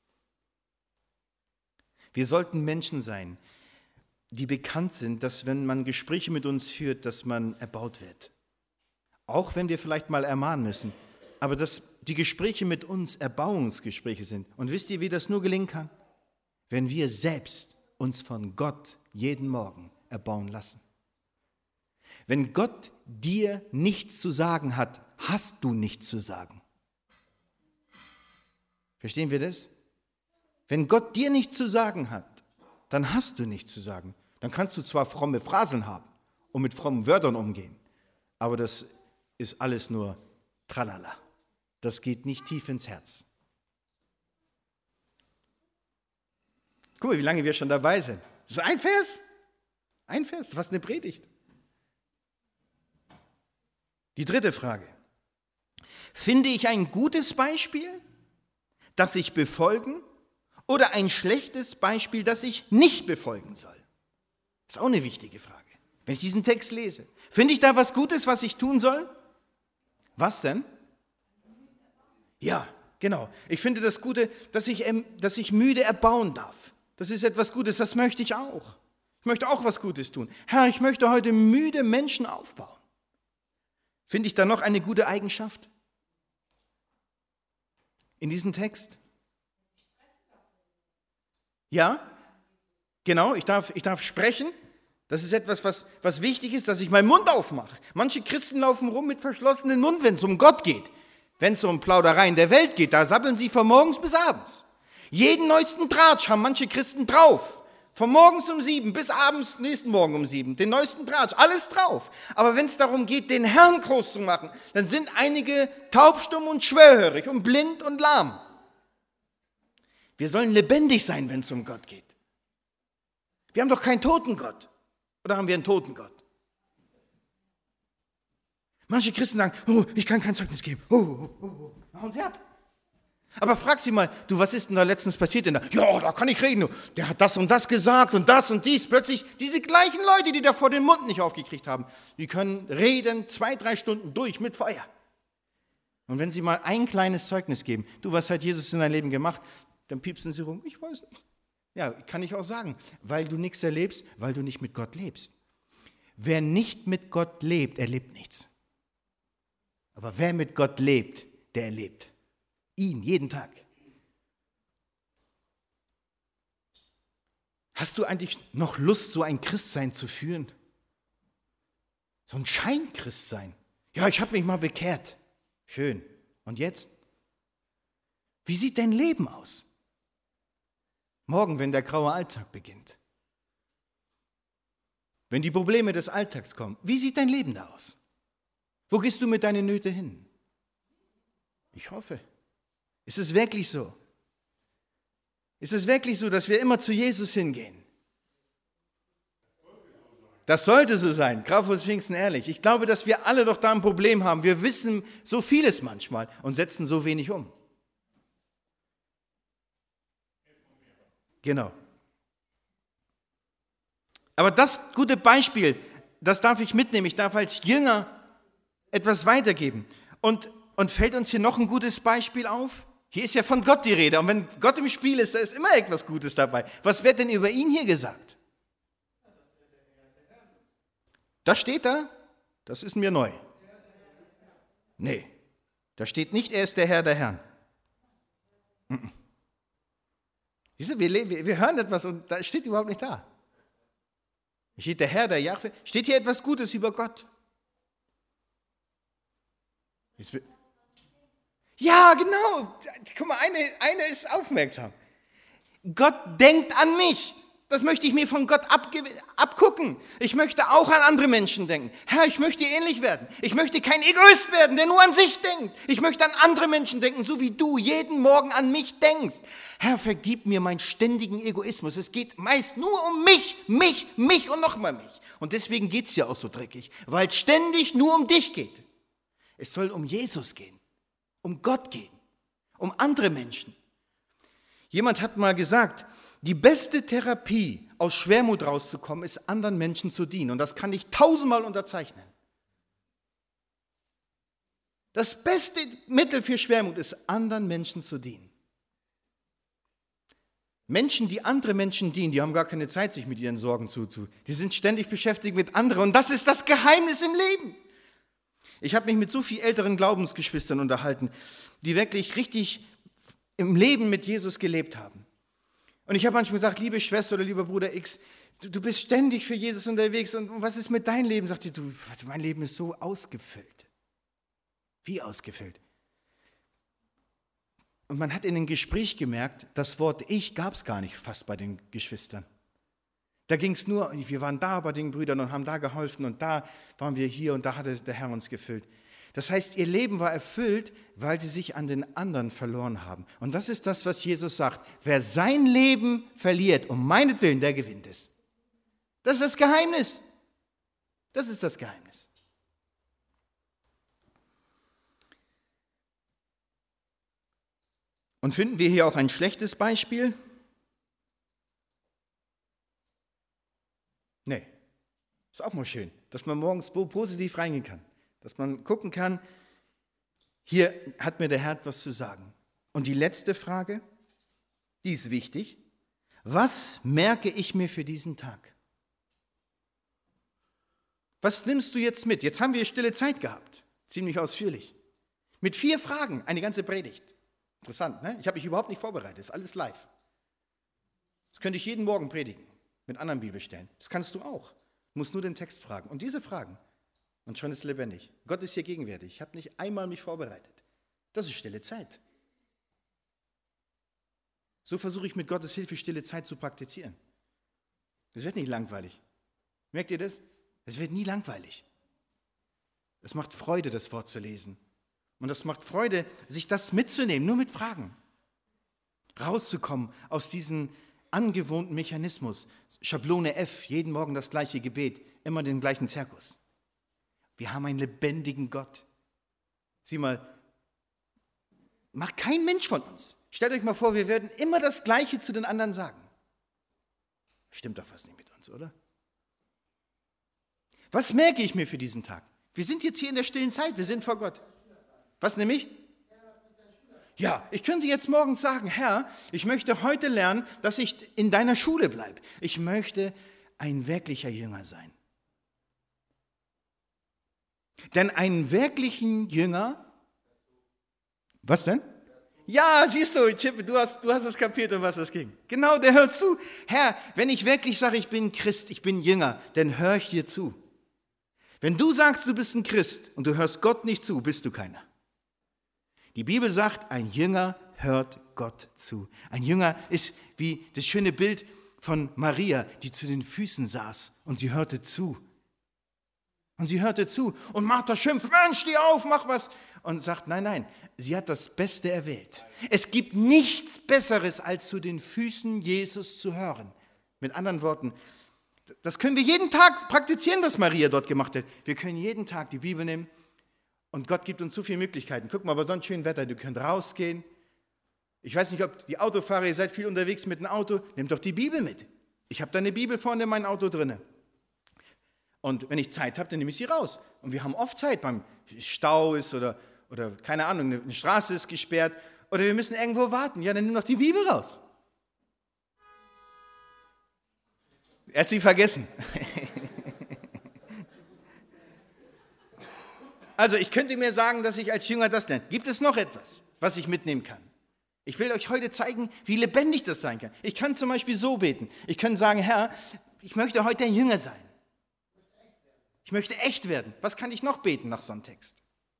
Wir sollten Menschen sein, die bekannt sind, dass wenn man Gespräche mit uns führt, dass man erbaut wird. Auch wenn wir vielleicht mal ermahnen müssen, aber dass die Gespräche mit uns Erbauungsgespräche sind. Und wisst ihr, wie das nur gelingen kann? Wenn wir selbst uns von Gott jeden Morgen erbauen lassen. Wenn Gott dir nichts zu sagen hat, hast du nichts zu sagen. Verstehen wir das? Wenn Gott dir nichts zu sagen hat, dann hast du nichts zu sagen. Dann kannst du zwar fromme Phrasen haben und mit frommen Wörtern umgehen, aber das ist alles nur Tralala. Das geht nicht tief ins Herz. Guck mal, wie lange wir schon dabei sind. Das ist ein Vers. Ein Vers, fast eine Predigt. Die dritte Frage. Finde ich ein gutes Beispiel das ich befolgen oder ein schlechtes Beispiel, das ich nicht befolgen soll? Das ist auch eine wichtige Frage. Wenn ich diesen Text lese, finde ich da was Gutes, was ich tun soll? Was denn? Ja, genau. Ich finde das Gute, dass ich müde erbauen darf. Das ist etwas Gutes, das möchte ich auch. Ich möchte auch was Gutes tun. Herr, ich möchte heute müde Menschen aufbauen. Finde ich da noch eine gute Eigenschaft in diesem Text? Ja, genau, ich darf sprechen. Das ist etwas, was wichtig ist, dass ich meinen Mund aufmache. Manche Christen laufen rum mit verschlossenem Mund, wenn es um Gott geht. Wenn es um Plaudereien der Welt geht, da sabbeln sie von morgens bis abends. Jeden neuesten Tratsch haben manche Christen drauf. Von morgens um 7 bis abends, nächsten Morgen um 7. Den neuesten Tratsch, alles drauf. Aber wenn es darum geht, den Herrn groß zu machen, dann sind einige taubstumm und schwerhörig und blind und lahm. Wir sollen lebendig sein, wenn es um Gott geht. Wir haben doch keinen toten Gott. Oder haben wir einen toten Gott? Manche Christen sagen, oh, ich kann kein Zeugnis geben. Hauen sie ab. Aber frag sie mal, du, was ist denn da letztens passiert? Ja, da kann ich reden. Der hat das und das gesagt und das und dies. Plötzlich diese gleichen Leute, die davor den Mund nicht aufgekriegt haben, die können reden 2-3 Stunden durch mit Feuer. Und wenn sie mal ein kleines Zeugnis geben, du, was hat Jesus in deinem Leben gemacht? Dann piepsen sie rum, ich weiß nicht. Ja, kann ich auch sagen, weil du nichts erlebst, weil du nicht mit Gott lebst. Wer nicht mit Gott lebt, erlebt nichts. Aber wer mit Gott lebt, der erlebt. Ihn, jeden Tag. Hast du eigentlich noch Lust, so ein Christsein zu führen? So ein Scheinkristsein? Ja, ich habe mich mal bekehrt. Schön. Und jetzt? Wie sieht dein Leben aus? Morgen, wenn der graue Alltag beginnt. Wenn die Probleme des Alltags kommen, wie sieht dein Leben da aus? Wo gehst du mit deinen Nöten hin? Ich hoffe. Ist es wirklich so? Ist es wirklich so, dass wir immer zu Jesus hingehen? Das sollte so sein, Graufuß Pfingsten ehrlich. Ich glaube, dass wir alle doch da ein Problem haben. Wir wissen so vieles manchmal und setzen so wenig um. Genau. Aber das gute Beispiel, das darf ich mitnehmen. Ich darf als Jünger etwas weitergeben. Und fällt uns hier noch ein gutes Beispiel auf? Hier ist ja von Gott die Rede. Und wenn Gott im Spiel ist, da ist immer etwas Gutes dabei. Was wird denn über ihn hier gesagt? Das steht da? Das ist mir neu. Nee, da steht nicht, er ist der Herr der Herren. Siehst du, wir hören etwas und da steht überhaupt nicht da. Hier steht der Herr, der Jahwe. Steht hier etwas Gutes über Gott? Ja, genau. Guck mal, eine ist aufmerksam. Gott denkt an mich. Das möchte ich mir von Gott abgucken. Ich möchte auch an andere Menschen denken. Herr, ich möchte ähnlich werden. Ich möchte kein Egoist werden, der nur an sich denkt. Ich möchte an andere Menschen denken, so wie du jeden Morgen an mich denkst. Herr, vergib mir meinen ständigen Egoismus. Es geht meist nur um mich und nochmal mich. Und deswegen geht es ja auch so dreckig, weil es ständig nur um dich geht. Es soll um Jesus gehen, um Gott gehen, um andere Menschen. Jemand hat mal gesagt, die beste Therapie, aus Schwermut rauszukommen, ist, anderen Menschen zu dienen. Und das kann ich 1000-mal unterzeichnen. Das beste Mittel für Schwermut ist, anderen Menschen zu dienen. Menschen, die andere Menschen dienen, die haben gar keine Zeit, sich mit ihren Sorgen Die sind ständig beschäftigt mit anderen. Und das ist das Geheimnis im Leben. Ich habe mich mit so vielen älteren Glaubensgeschwistern unterhalten, die wirklich richtig im Leben mit Jesus gelebt haben. Und ich habe manchmal gesagt, liebe Schwester oder lieber Bruder X, du bist ständig für Jesus unterwegs und was ist mit deinem Leben? Sagt sie, du, mein Leben ist so ausgefüllt. Wie ausgefüllt? Und man hat in dem Gespräch gemerkt, das Wort Ich gab es gar nicht fast bei den Geschwistern. Da ging es nur, wir waren da bei den Brüdern und haben da geholfen und da waren wir hier und da hatte der Herr uns gefüllt. Das heißt, ihr Leben war erfüllt, weil sie sich an den anderen verloren haben. Und das ist das, was Jesus sagt. Wer sein Leben verliert, um meinetwillen, der gewinnt es. Das ist das Geheimnis. Das ist das Geheimnis. Und finden wir hier auch ein schlechtes Beispiel? Nee, ist auch mal schön, dass man morgens positiv reingehen kann, dass man gucken kann, hier hat mir der Herr etwas zu sagen. Und die letzte Frage, die ist wichtig. Was merke ich mir für diesen Tag? Was nimmst du jetzt mit? Jetzt haben wir stille Zeit gehabt, ziemlich ausführlich. Mit 4 Fragen, eine ganze Predigt. Interessant, ne? Ich habe mich überhaupt nicht vorbereitet, ist alles live. Das könnte ich jeden Morgen predigen, mit anderen Bibelstellen. Das kannst du auch. Du musst nur den Text fragen. Und diese Fragen, und schon ist es lebendig. Gott ist hier gegenwärtig. Ich habe nicht einmal mich vorbereitet. Das ist stille Zeit. So versuche ich mit Gottes Hilfe stille Zeit zu praktizieren. Das wird nicht langweilig. Merkt ihr das? Es wird nie langweilig. Es macht Freude, das Wort zu lesen. Und es macht Freude, sich das mitzunehmen, nur mit Fragen. Rauszukommen aus diesem angewohnten Mechanismus. Schablone F, jeden Morgen das gleiche Gebet, immer den gleichen Zirkus. Wir haben einen lebendigen Gott. Sieh mal, macht kein Mensch von uns. Stellt euch mal vor, wir würden immer das Gleiche zu den anderen sagen. Stimmt doch was nicht mit uns, oder? Was merke ich mir für diesen Tag? Wir sind jetzt hier in der stillen Zeit, wir sind vor Gott. Was nämlich? Ja, ich könnte jetzt morgens sagen, Herr, ich möchte heute lernen, dass ich in deiner Schule bleibe. Ich möchte ein wirklicher Jünger sein. Denn einen wirklichen Jünger, was denn? Ja, siehst du, Chip, du hast es kapiert, um was es ging. Genau, der hört zu. Herr, wenn ich wirklich sage, ich bin Christ, ich bin Jünger, dann höre ich dir zu. Wenn du sagst, du bist ein Christ und du hörst Gott nicht zu, bist du keiner. Die Bibel sagt, ein Jünger hört Gott zu. Ein Jünger ist wie das schöne Bild von Maria, die zu den Füßen saß und sie hörte zu. Und sie hörte zu und Martha schimpft, Mensch, steh auf, mach was. Und sagt, nein, sie hat das Beste erwählt. Es gibt nichts Besseres, als zu den Füßen Jesus zu hören. Mit anderen Worten, das können wir jeden Tag praktizieren, was Maria dort gemacht hat. Wir können jeden Tag die Bibel nehmen und Gott gibt uns so viele Möglichkeiten. Guck mal, bei so einem schönen Wetter, du könnt rausgehen. Ich weiß nicht, ob die Autofahrer, ihr seid viel unterwegs mit dem Auto, nehmt doch die Bibel mit. Ich habe da eine Bibel vorne in meinem Auto drin. Und wenn ich Zeit habe, dann nehme ich sie raus. Und wir haben oft Zeit, beim Stau ist oder keine Ahnung, eine Straße ist gesperrt oder wir müssen irgendwo warten. Ja, dann nimm doch die Bibel raus. Er hat sie vergessen. Also ich könnte mir sagen, dass ich als Jünger das lerne. Gibt es noch etwas, was ich mitnehmen kann? Ich will euch heute zeigen, wie lebendig das sein kann. Ich kann zum Beispiel so beten. Ich kann sagen, Herr, ich möchte heute ein Jünger sein. Ich möchte echt werden. Was kann ich noch beten nach so einem Text?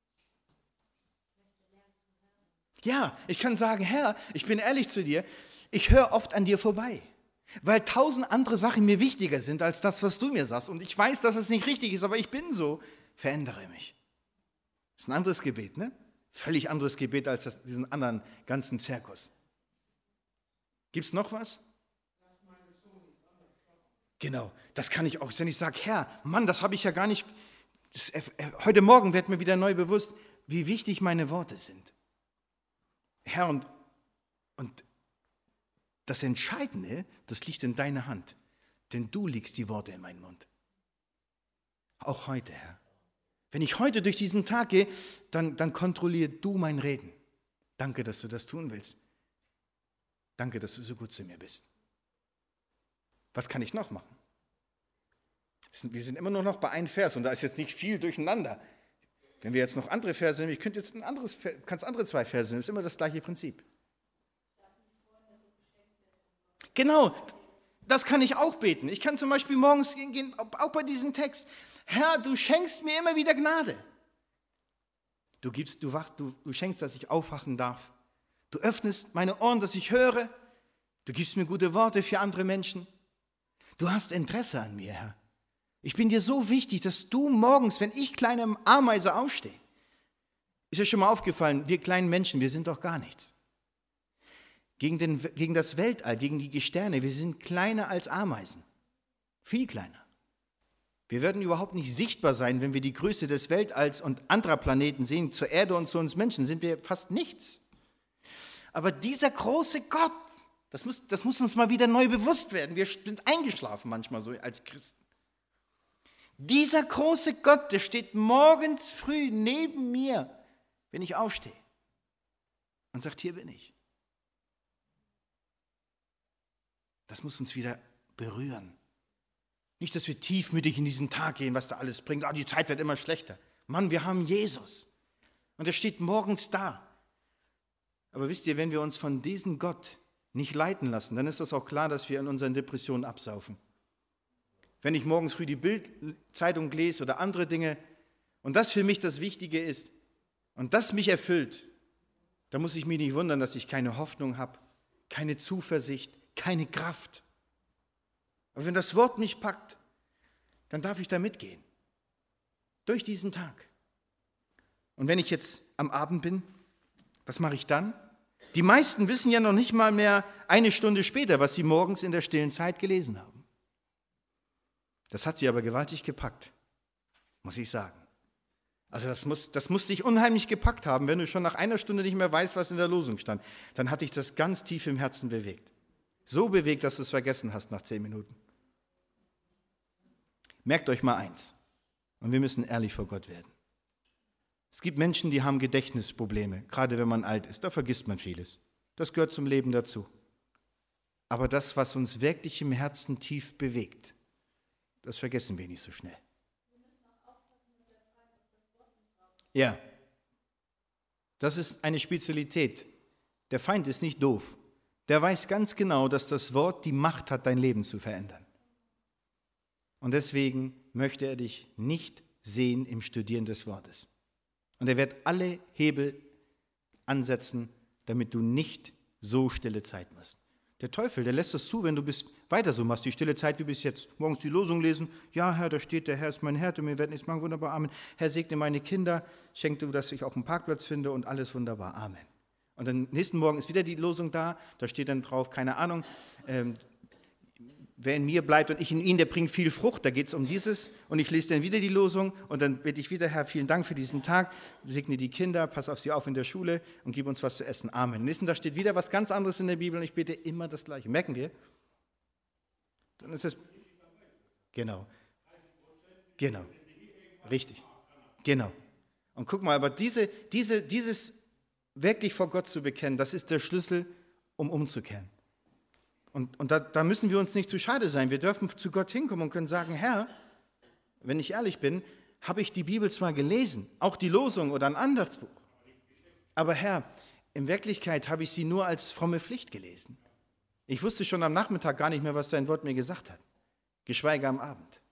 Ja, ich kann sagen, Herr, ich bin ehrlich zu dir, ich höre oft an dir vorbei, weil 1000 andere Sachen mir wichtiger sind als das, was du mir sagst. Und ich weiß, dass es nicht richtig ist, aber ich bin so. Verändere mich. Das ist ein anderes Gebet, ne? Völlig anderes Gebet als diesen anderen ganzen Zirkus. Gibt es noch was? Genau, das kann ich auch, wenn ich sage, Herr, Mann, das habe ich ja gar nicht, heute Morgen wird mir wieder neu bewusst, wie wichtig meine Worte sind. Herr, und das Entscheidende, das liegt in deiner Hand, denn du legst die Worte in meinen Mund. Auch heute, Herr. Wenn ich heute durch diesen Tag gehe, dann kontrollier du mein Reden. Danke, dass du das tun willst. Danke, dass du so gut zu mir bist. Was kann ich noch machen? Wir sind immer nur noch bei einem Vers und da ist jetzt nicht viel durcheinander. Wenn wir jetzt noch andere Verse nehmen, ich könnte jetzt kannst andere 2 Verse nehmen, ist immer das gleiche Prinzip. Genau, das kann ich auch beten. Ich kann zum Beispiel morgens gehen, auch bei diesem Text. Herr, du schenkst mir immer wieder Gnade. Du schenkst, dass ich aufwachen darf. Du öffnest meine Ohren, dass ich höre. Du gibst mir gute Worte für andere Menschen. Du hast Interesse an mir, Herr. Ich bin dir so wichtig, dass du morgens, wenn ich kleine Ameise aufstehe, ist dir schon mal aufgefallen, wir kleinen Menschen, wir sind doch gar nichts. Gegen das Weltall, gegen die Sterne, wir sind kleiner als Ameisen. Viel kleiner. Wir werden überhaupt nicht sichtbar sein, wenn wir die Größe des Weltalls und anderer Planeten sehen. Zur Erde und zu uns Menschen sind wir fast nichts. Aber dieser große Gott, das muss uns mal wieder neu bewusst werden. Wir sind eingeschlafen manchmal so als Christen. Dieser große Gott, der steht morgens früh neben mir, wenn ich aufstehe und sagt, hier bin ich. Das muss uns wieder berühren. Nicht, dass wir tiefmütig in diesen Tag gehen, was da alles bringt. Die Zeit wird immer schlechter. Mann, wir haben Jesus. Und er steht morgens da. Aber wisst ihr, wenn wir uns von diesem Gott nicht leiten lassen, dann ist das auch klar, dass wir in unseren Depressionen absaufen. Wenn ich morgens früh die Bildzeitung lese oder andere Dinge und das für mich das Wichtige ist und das mich erfüllt, dann muss ich mich nicht wundern, dass ich keine Hoffnung habe, keine Zuversicht, keine Kraft. Aber wenn das Wort mich packt, dann darf ich da mitgehen. Durch diesen Tag. Und wenn ich jetzt am Abend bin, was mache ich dann? Die meisten wissen ja noch nicht mal mehr eine Stunde später, was sie morgens in der stillen Zeit gelesen haben. Das hat sie aber gewaltig gepackt, muss ich sagen. Also das muss dich unheimlich gepackt haben, wenn du schon nach einer Stunde nicht mehr weißt, was in der Losung stand. Dann hat dich das ganz tief im Herzen bewegt. So bewegt, dass du es vergessen hast nach 10 Minuten. Merkt euch mal eins, und wir müssen ehrlich vor Gott werden. Es gibt Menschen, die haben Gedächtnisprobleme, gerade wenn man alt ist. Da vergisst man vieles. Das gehört zum Leben dazu. Aber das, was uns wirklich im Herzen tief bewegt, das vergessen wir nicht so schnell. Ja, das ist eine Spezialität. Der Feind ist nicht doof. Der weiß ganz genau, dass das Wort die Macht hat, dein Leben zu verändern. Und deswegen möchte er dich nicht sehen im Studieren des Wortes. Und er wird alle Hebel ansetzen, damit du nicht so stille Zeit machst. Der Teufel, der lässt das zu, wenn du weiter so machst, die stille Zeit wie bis jetzt. Morgens die Losung lesen. Ja, Herr, da steht, der Herr ist mein Herr, und mir wird nichts machen. Wunderbar, Amen. Herr, segne meine Kinder, schenk du, dass ich auch einen Parkplatz finde und alles wunderbar, Amen. Und dann nächsten Morgen ist wieder die Losung da steht dann drauf, keine Ahnung, wer in mir bleibt und ich in ihn, der bringt viel Frucht, da geht es um dieses. Und ich lese dann wieder die Losung und dann bitte ich wieder, Herr, vielen Dank für diesen Tag, segne die Kinder, pass auf sie auf in der Schule und gib uns was zu essen. Amen. Nächsten Tag steht wieder was ganz anderes in der Bibel und ich bete immer das Gleiche. Merken wir? Dann ist es, genau, richtig, genau. Und guck mal, aber dieses wirklich vor Gott zu bekennen, das ist der Schlüssel, um umzukehren. Und da müssen wir uns nicht zu schade sein. Wir dürfen zu Gott hinkommen und können sagen, Herr, wenn ich ehrlich bin, habe ich die Bibel zwar gelesen, auch die Losung oder ein Andachtsbuch, aber Herr, in Wirklichkeit habe ich sie nur als fromme Pflicht gelesen. Ich wusste schon am Nachmittag gar nicht mehr, was dein Wort mir gesagt hat, geschweige am Abend.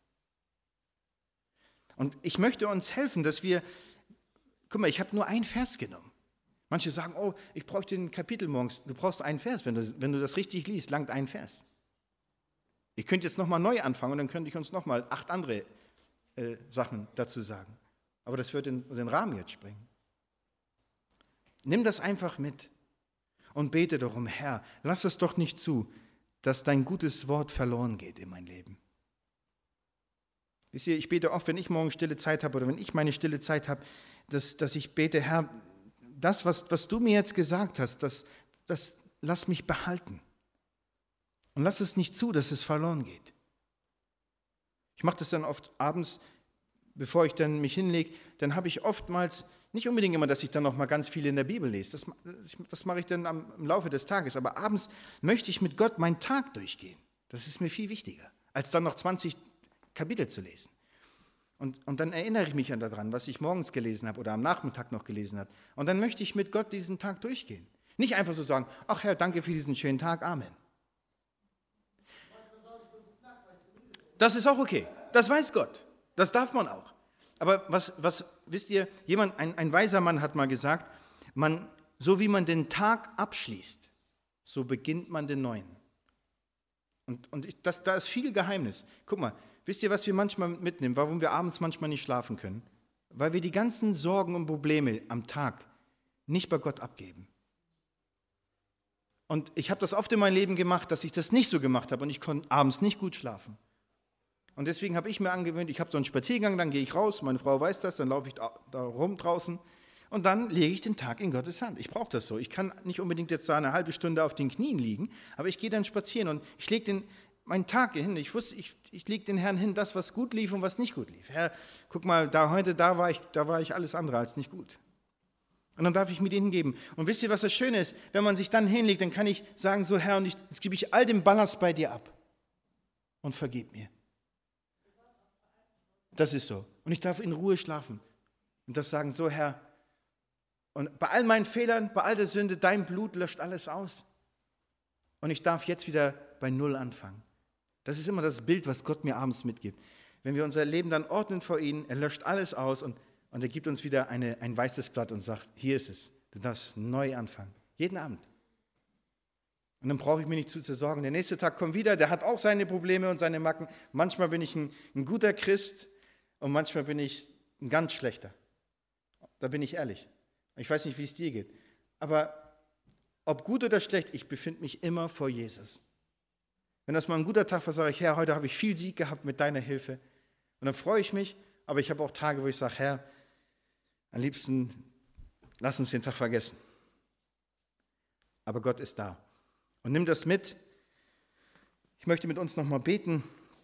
Und ich möchte uns helfen, dass wir, guck mal, ich habe nur einen Vers genommen. Manche sagen, oh, ich brauche den Kapitel morgens. Du brauchst einen Vers. Wenn du das richtig liest, langt ein Vers. Ich könnte jetzt nochmal neu anfangen und dann könnte ich uns nochmal 8 andere Sachen dazu sagen. Aber das wird in den Rahmen jetzt sprengen. Nimm das einfach mit und bete darum, Herr, lass es doch nicht zu, dass dein gutes Wort verloren geht in mein Leben. Wisst ihr, ich bete oft, wenn ich morgen stille Zeit habe oder wenn ich meine stille Zeit habe, dass ich bete, Herr, das, was du mir jetzt gesagt hast, das lass mich behalten. Und lass es nicht zu, dass es verloren geht. Ich mache das dann oft abends, bevor ich dann mich hinlege, dann habe ich oftmals, nicht unbedingt immer, dass ich dann noch mal ganz viel in der Bibel lese, das mache ich dann im Laufe des Tages, aber abends möchte ich mit Gott meinen Tag durchgehen. Das ist mir viel wichtiger, als dann noch 20 Kapitel zu lesen. Und dann erinnere ich mich daran, was ich morgens gelesen habe oder am Nachmittag noch gelesen habe. Und dann möchte ich mit Gott diesen Tag durchgehen. Nicht einfach so sagen, ach Herr, danke für diesen schönen Tag, Amen. Das ist auch okay. Das weiß Gott. Das darf man auch. Aber was wisst ihr, ein weiser Mann hat mal gesagt, so wie man den Tag abschließt, so beginnt man den neuen. Da ist viel Geheimnis. Guck mal, wisst ihr, was wir manchmal mitnehmen, warum wir abends manchmal nicht schlafen können? Weil wir die ganzen Sorgen und Probleme am Tag nicht bei Gott abgeben. Und ich habe das oft in meinem Leben gemacht, dass ich das nicht so gemacht habe und ich konnte abends nicht gut schlafen. Und deswegen habe ich mir angewöhnt, ich habe so einen Spaziergang, dann gehe ich raus, meine Frau weiß das, dann laufe ich da rum draußen und dann lege ich den Tag in Gottes Hand. Ich brauche das so. Ich kann nicht unbedingt jetzt da eine halbe Stunde auf den Knien liegen, aber ich gehe dann spazieren und ich lege meinen Tag hin. Ich lege den Herrn hin, das, was gut lief und was nicht gut lief. Herr, guck mal, da war ich alles andere als nicht gut. Und dann darf ich mir den hingeben. Und wisst ihr, was das Schöne ist? Wenn man sich dann hinlegt, dann kann ich sagen, so Herr, und jetzt gebe ich all den Ballast bei dir ab. Und vergib mir. Das ist so. Und ich darf in Ruhe schlafen. Und das sagen, so Herr, und bei all meinen Fehlern, bei all der Sünde, dein Blut löscht alles aus. Und ich darf jetzt wieder bei Null anfangen. Das ist immer das Bild, was Gott mir abends mitgibt. Wenn wir unser Leben dann ordnen vor ihn, er löscht alles aus und er gibt uns wieder ein weißes Blatt und sagt, hier ist es, du darfst neu anfangen. Jeden Abend. Und dann brauche ich mir nicht zu sorgen. Der nächste Tag kommt wieder, der hat auch seine Probleme und seine Macken. Manchmal bin ich ein guter Christ und manchmal bin ich ein ganz schlechter. Da bin ich ehrlich. Ich weiß nicht, wie es dir geht. Aber ob gut oder schlecht, ich befinde mich immer vor Jesus. Wenn das mal ein guter Tag war, sage ich, Herr, heute habe ich viel Sieg gehabt mit deiner Hilfe. Und dann freue ich mich, aber ich habe auch Tage, wo ich sage, Herr, am liebsten lass uns den Tag vergessen. Aber Gott ist da. Und nimm das mit. Ich möchte mit uns nochmal beten.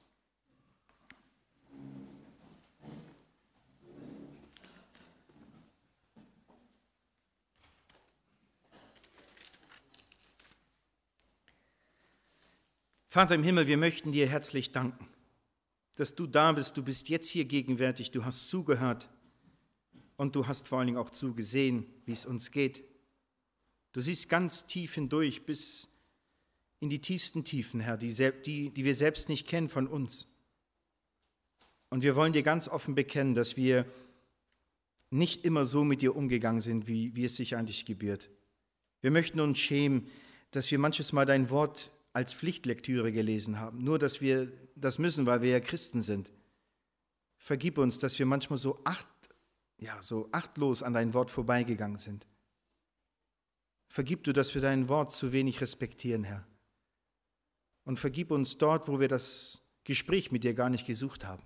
Vater im Himmel, wir möchten dir herzlich danken, dass du da bist. Du bist jetzt hier gegenwärtig. Du hast zugehört und du hast vor allen Dingen auch zugesehen, wie es uns geht. Du siehst ganz tief hindurch bis in die tiefsten Tiefen, Herr, die wir selbst nicht kennen von uns. Und wir wollen dir ganz offen bekennen, dass wir nicht immer so mit dir umgegangen sind, wie es sich eigentlich gebührt. Wir möchten uns schämen, dass wir manches Mal dein Wort als Pflichtlektüre gelesen haben, nur dass wir das müssen, weil wir ja Christen sind. Vergib uns, dass wir manchmal so achtlos an dein Wort vorbeigegangen sind. Vergib du, dass wir dein Wort zu wenig respektieren, Herr. Und vergib uns dort, wo wir das Gespräch mit dir gar nicht gesucht haben.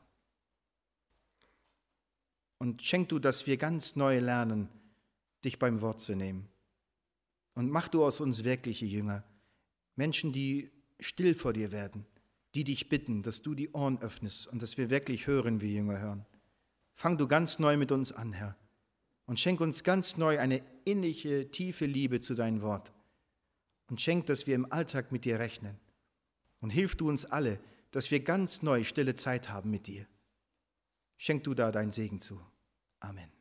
Und schenk du, dass wir ganz neu lernen, dich beim Wort zu nehmen. Und mach du aus uns wirkliche Jünger, Menschen, die still vor dir werden, die dich bitten, dass du die Ohren öffnest und dass wir wirklich hören, wie Jünger hören. Fang du ganz neu mit uns an, Herr, und schenk uns ganz neu eine innige, tiefe Liebe zu deinem Wort. Und schenk, dass wir im Alltag mit dir rechnen. Und hilf du uns alle, dass wir ganz neu stille Zeit haben mit dir. Schenk du da deinen Segen zu. Amen.